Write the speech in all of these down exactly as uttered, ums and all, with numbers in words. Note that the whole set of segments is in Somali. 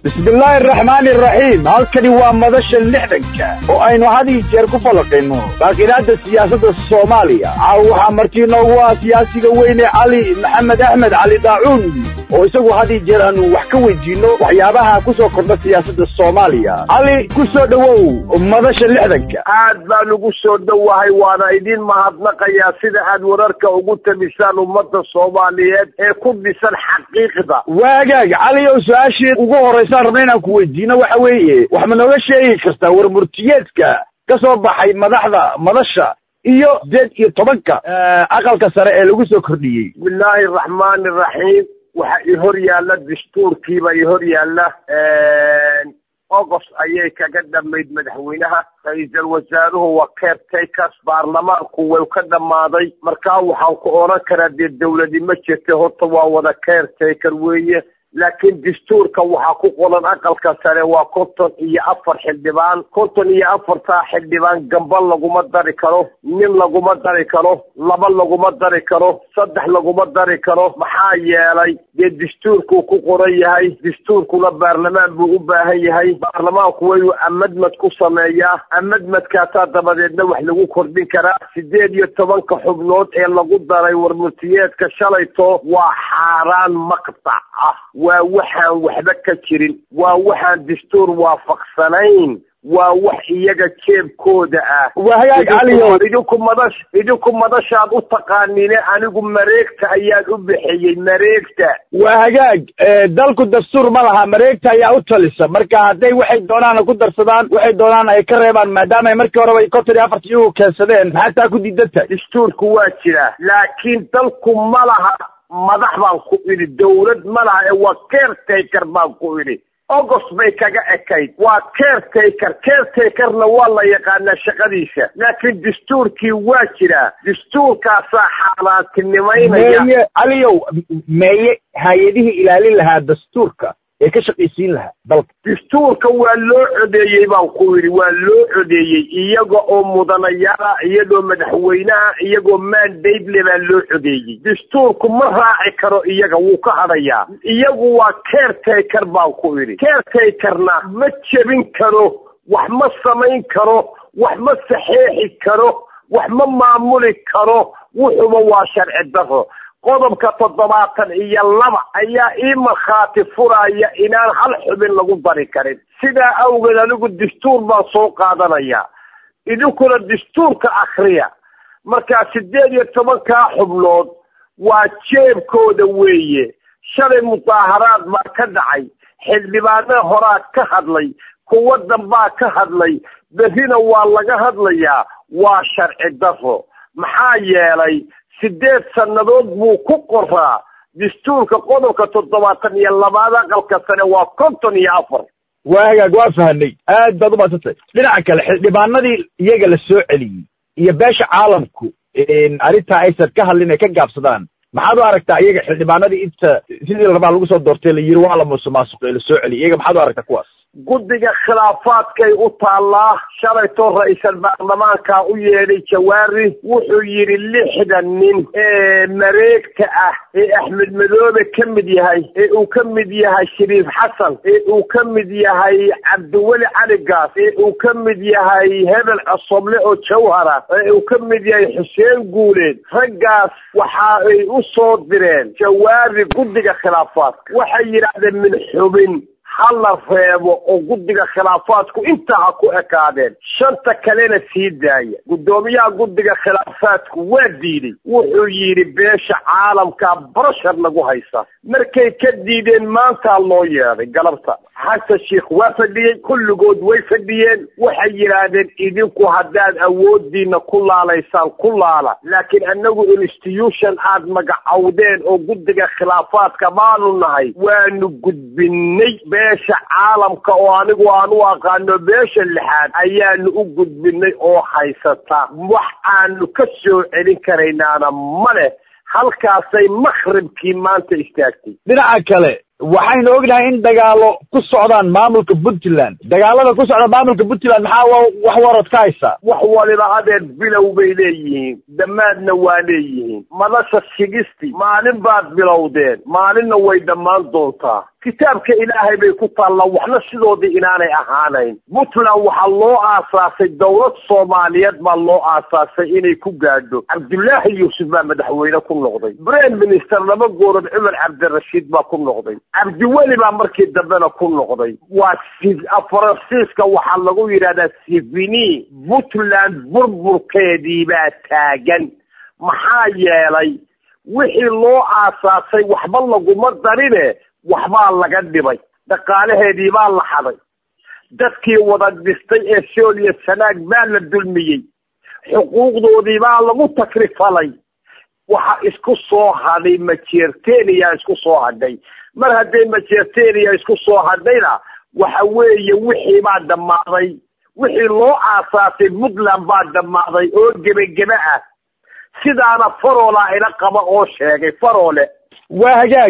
بسم الله الرحمن الرحيم halkani waa madasha lixdanka oo aynu hadii jeer ku falaqayno baaqiraada siyaasadda Soomaaliya waxa markii noogu ah siyaasiga weyn ee Ali Maxamed Ahmed Ali Daacun oo isagu hadii jeer aanu wax ka weydiino waxyaabaha ku soo kordha siyaasadda Soomaaliya Ali ku soo dhawow madasha lixdanka aad baan ugu soo dhawahay waana idin mahadnaqaya sida aad wararka ugu tabisaan ummadda Soomaaliyeed ee ku dhisan xaqiiqda waagaag Ali oo su'aashii ugu horeysa rabnayna ku weydiino waxa weeye wax ma nooga sheegi kartaa war murtiyeedka ka soo baxay madaxda madasha iyo deed iyo tobanka aqalka sare ee lagu soo kordhiyay bismillaahi raxmaani raxiim waxa i hor yaala dastuurkiiba i hor yaala August ayay kaga dhamayd madaxweynaha ra'iisul wasaaruhu waa caretaker baarlamaanku way ka dhamaaday markaa waxaan ku oran karaa dawladda ma jirto horta waa wada caretaker weeye laakiin dastuurka waxa ku qoran aqalka sare waa konton iyo afar xildhibaan konton iyo afar taa xildhibaan gambal laguma dari karo nin laguma dari karo laba laguma dari karo saddex laguma dari karo maxaa yeelay dee dastuurku ku qoran yahay dastuurkuna baarlamaan buu u baahan yahay baarlamaanku way amadmad ku sameeyaa amadmadkaasaa dabadeedna wax lagu kordhin karaa sideed iyo tobanka xubnood ee lagu daray warmurtiyeedka shalayto waa xaaraan maqtac ah waa waxaan waxba ka jirin waa waxaan dastuur waafaqsanayn waa wax iyaga jeebkooda ah wahayaag aliyo idinku madash idinku madashaad u taqaaniine anigu mareegta ayaan u bixiyey mareegta wahagaag dalku dastuur ma laha mareegta ayaa u talisa marka hadday waxay doonaan ku darsadaan waxay doonaan ay ka reebaan maadaama ay markii horeba ay konton iyo afartii iyagu keensadeen maxaa taa ku diidanta dastuurku waa jira laakiin dalku ma laha madax baan ku idhi dawlad ma laha ee waa caretaker baan ku idhi August bay kaga ekayd waa caretaker caretakerna waa la yaqaanaa shaqadiisa laakiin dastuurkii waa jira dastuurkaasaa xaalaantinimaynaya aliyow meeye hay-adihii ilaalin lahaa dastuurka ee ka shaqaysiin lahaa dalka dastuurka waa loo codeeyey baan ku yidhi waa loo codeeyey iyaga oo mudanayaala iyagoo madaxweynaha iyagoo mandate le baa loo codeeyey dastuurku ma raaci karo iyaga wuu ka hadhayaa iyagu waa caretaker baan ku yidhi caretakerna ma jebin karo wax ma samayn karo wax ma saxeexi karo wax ma maamuli karo wuxuba waa sharci darro qodobka toddobaatan iyo laba ayaa ii markhaati furaya inaan hal xubin lagu dari karin sidaa awgeed anigu dastuur baan soo qaadanayaa idinkuna dastuurka akhriya markaa sideed iyo tobankaa xubnood waa jeebkooda weeye shalay mudaaharaad baa ka dhacay xildhibaanada horaa ka hadlay kuwa dambaa ka hadlay berrina waa laga hadlayaa waa sharci darro maxaa yeelay sideed sannadood buu ku qoraa dastuurka qodobka toddobaatan iyo labaad aqalka sare waa konton iyo afar waagaag waa fahanay aad baad u madsantay dhinaca kale xildhibaanadii iyaga la soo celiyey iyo beesha caalamku arrintaa aysan ka hadlin ay ka gaabsadaan maxaad u aragtaa iyaga xildhibaanadii inta sidii labaa lagu soo doortay la yiri waa la musuqmaasuqay la soo celiyey iyaga maxaad u aragtaa kuwaas guddiga khilaafaadkay u taallaa shalayto ra'iisul baarlamaanka u yeedhay jawaari wuxuu yidhi lixdan nin ee mareegta ah ee Axmed Madoobe ka mid yahay ee uu ka mid yahay Shariif Xasan ee uu ka mid yahay Cabdiweli Cali Gaas ee uu ka mid yahay Hebel Asoble oo Jawhara ee uu ka mid yahay Xuseen Guuleed raggaas waxa ay u soo direen jawaari guddiga khilaafaadka waxay yiraahdeen min xubin hal reebo oo guddiga khilaafaadku inta ha ku ekaadeen shanta kalena sii daaya gudoomiyaha guddiga khilaafaadku waa diiday wuxuu yidhi beesha caalamka barashar lagu haysa markay ka diideen maanta loo yeeday galabta xasan sheekh waa fadhiyey kulligood way fadhiyeen waxay yidhaahdeen idinku haddaad awoodiina ku laalaysaan ku laala laakiin annagu institution aad magacowdeen oo guddiga khilaafaadka baanu nahay waanu gudbinay beesha caalamka oo anigu aan u aqaano beesha lixaad ayaanu u gudbinay oo haysata wax aanu ka soo celin karaynaana ma leh halkaasay makhribkii maanta istaagtay dhinaca kale waxaynu ognahay in dagaalo ku socdaan maamulka puntland dagaalada ku socda maamulka puntland maxaa wax warad ka haysa wax waliba adeer bilow bay leeyihiin dhammaadna waa leeyihiin madasha sigisti maalin baad bilowdeen maalinna way dhammaan doontaa kitaabka ilaahay bay ku taallaa waxna sidoodii inaanay ahaanayn puntland waxaa loo aasaasay dowlad soomaaliyeed baa loo aasaasay inay ku gaadho cabdullaahi yuusuf baa madaxweyne ku noqday prime minister laba goorood cumar cabdirashiid baa ku noqday cabdiweli baa markii dambena ku noqday waa faransiiska waxaa lagu yidhahdaa sivini puntland burburkeedii baa taagan maxaa yeelay wixii loo aasaasay waxba laguma darine waxbaa laga dhibay dhaqaalaheedii baa la xaday dadkii wada dhistay ee sool iyo sanaag baa la dulmiyey xuquuqdoodii baa lagu takrifalay waxa isku soo hadhay majeerteniya isku soo hadhay mar hadday majeerteniya isku soo hadhayna waxa weeye wixii baa dhammaaday wixii loo aasaasay puntland baa dhammaaday oo gebagebe ah sidaana faroolaa ila qaba oo sheegay faroole waa hagaag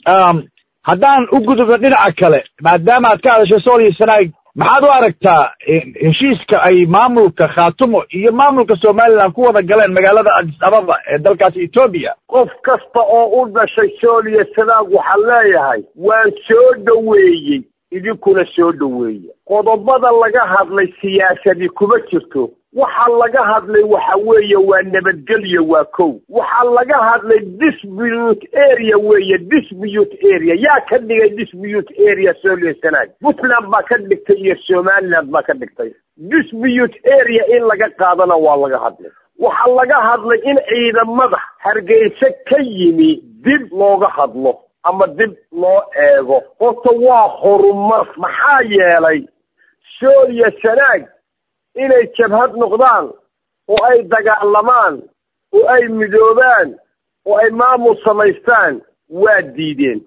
haddaan u gudubno dhinaca kale maadaama aad ka hadashay sool iyo sanaag maxaad u aragtaa heshiiska ay maamulka khaatumo iyo maamulka somaliland ku wada galeen magaalada addis ababa ee dalkaasi etoobiya qof kasta oo u dhashay sool iyo sanaag waxaan leeyahay waan soo dhoweeyey idinkuna soo dhoweeya qodobada laga hadlay siyaasadii kuma jirto waxaa laga hadlay waxa weeye waa nabadgelyo waa kow waxaa laga hadlay dispute area weeye dispute area yaa ka dhigay dispute area sooliya sanaag puntland baa ka dhigtay iyo somaliland baa ka dhigtay dispute area in laga qaadana waa laga hadlay waxaa laga hadlay in ciidamada hargeysa ka yimi dib looga hadlo ama dib loo eego horta waa horumar maxaa yeelay sooliya sanaag inay jabhad noqdaan oo ay dagaalamaan oo ay midoobaan oo ay maamul samaystaan waa diideen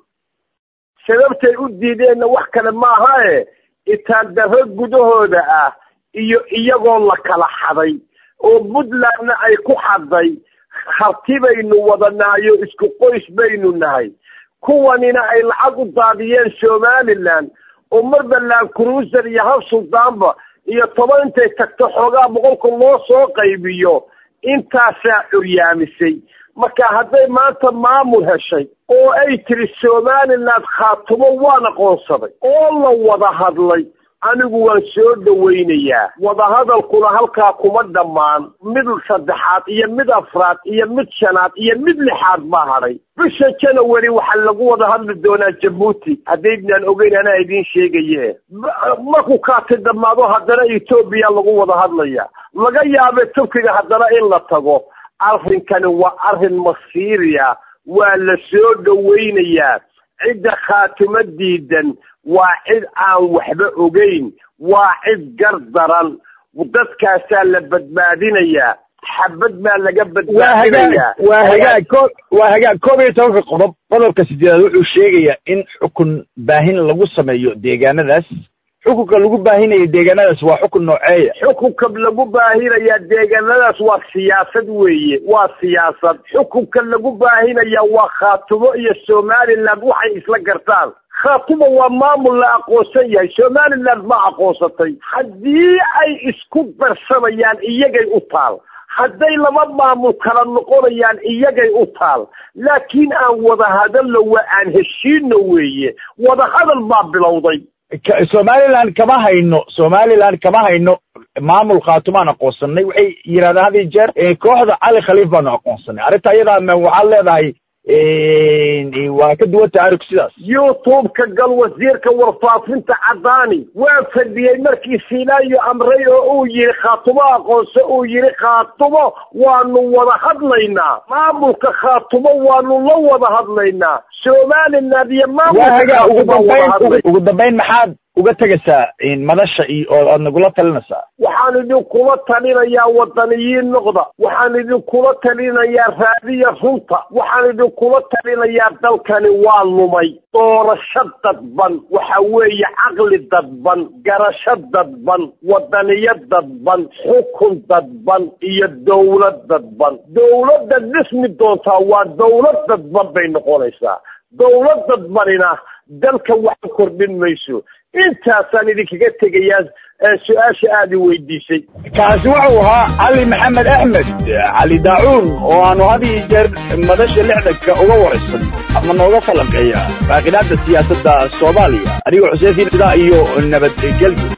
sababtay u diideenna wax kale maahae itaandarro gudahooda ah iyo iyagoo la kala xaday oo puntlandna ay ku xadday harti baynu wada nahay oo isku qoys baynu nahay kuwanina ay lacag u daadiyeen somaliland oo marba land cruiser iyo hal suldaanba iyo toban intay tagto xoogaa boqolka loo soo qaybiyo intaasaa curyaamisay marka hadday maanta maamul heshay oo ay tiri somaliland khaatumo waan aqoonsaday oo la wada hadlay anigu waan soo dhawaynayaa wadahadalkuna halkaa kuma dhammaan mid saddexaad iyo mid afraad iyo mid shanaad iyo mid lixaad baa hadhay bisha janawari waxaa lagu wada hadli doonaa jabuuti haddaydnaan ogeyn anaa idiin sheegaye markuu kaati dhammaado haddana etoobiya lagu wada hadlaya laga yaabay turkiga haddana in la tago arrinkani waa arrin masiiriya waa la soo dhawaynayaa cidda khaatimo diidan waa cid aan waxba ogeyn waa cid gar daran dadkaasaa la badbaadinayaa xabad baa laga badbaadinayaa waa hagaag ko waa hagaag koob iyo tobanka qodob qodobka sideedaad wuxuu sheegayaa in xukun baahin lagu sameeyo deegaanadaas xukunka lagu baahinayo deegaanadaas waa xukun nooceeya xukunka lagu baahinayaa deegaanadaas waa siyaasad weeye waa siyaasad xukunka lagu baahinaya waa khaatumo iyo somaliland waxay isla gartaan khaatumo waa maamul la aqoonsan yahay somaliland ma aqoonsatay haddii ay isku darsanayaan iyagay u taal hadday laba maamul kala noqonayaan iyagay u taal laakiin aan wada hadallo waa aan heshiinno weeye wada hadal baa bilowday somaliland kama hayno somaliland kama hayno maamul khaatumaan aqoonsanay waxay yidhahdaan had iyo jeer kooxda cali khaliif baanu aqoonsanay arrinta iyadaa waxaad leedahay waa ka duwan tahay arinku sidaas youtube-ka gal wasiirka warfaafinta cadaani waa fadhiyey markii silaayo amray oo uu yihi khaatumo aqoonso uu yihi khaatumo waanu wada hadlaynaa maamulka khaatumo waanu la wada hadlaynaa somaliland iyo maamulka ugu dambayn maxaad uga tegaysaa madasha iyo oo aad nagula talinaysaa waxaan idinkula talinayaa wadaniyiin noqda waxaan idinkula talinayaa raadiya runta waxaan idinkula talinayaa dalkani waa lumay doorasho dadban waxa weeye caqli dadban garasho dadban wadaniyo dadban xukun dadban iyo dawlad dadban dawladda dhismi doontaa waa dawlad dadban bay noqonaysaa dawlad dadbanina dalka wax kordhin mayso intaasaan idinkaga tegayaa su-aasha aad i weydiisay kaasi wuxuu ahaa cali maxamed axmed cali daacuun oo aanu had iyo jeer madasha lixdanka uga waraysan ama nooga falanqeeya baaqidaadda siyaasadda soomaaliya anigoo xuseen sidaa iyo nabadgelyo.